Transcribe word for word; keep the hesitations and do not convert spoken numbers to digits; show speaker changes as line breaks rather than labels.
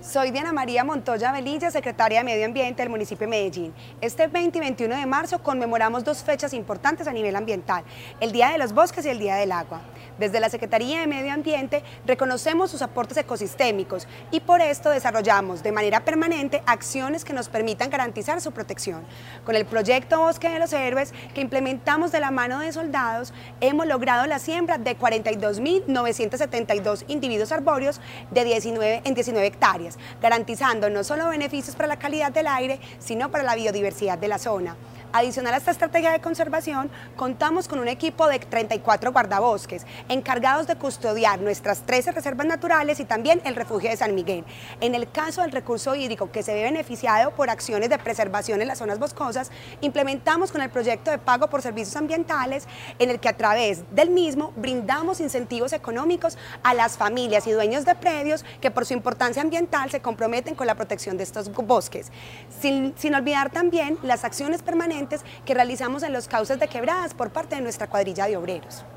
Soy Diana María Montoya Velilla, secretaria de Medio Ambiente del municipio de Medellín. Este veinte y veintiuno de marzo conmemoramos dos fechas importantes a nivel ambiental, el Día de los Bosques y el Día del Agua. Desde la Secretaría de Medio Ambiente reconocemos sus aportes ecosistémicos y por esto desarrollamos de manera permanente acciones que nos permitan garantizar su protección. Con el proyecto Bosque de los Héroes, que implementamos de la mano de soldados, hemos logrado la siembra de cuarenta y dos mil novecientos setenta y dos individuos arbóreos de diecinueve, en diecinueve hectáreas, garantizando no solo beneficios para la calidad del aire, sino para la biodiversidad de la zona. Adicional a esta estrategia de conservación, contamos con un equipo de treinta y cuatro guardabosques, encargados de custodiar nuestras trece reservas naturales y también el refugio de San Miguel. En el caso del recurso hídrico que se ve beneficiado por acciones de preservación en las zonas boscosas, implementamos con el proyecto de pago por servicios ambientales, en el que a través del mismo brindamos incentivos económicos a las familias y dueños de predios que por su importancia ambiental se comprometen con la protección de estos bosques. Sin, sin olvidar también las acciones permanentes que realizamos en los cauces de quebradas por parte de nuestra cuadrilla de obreros.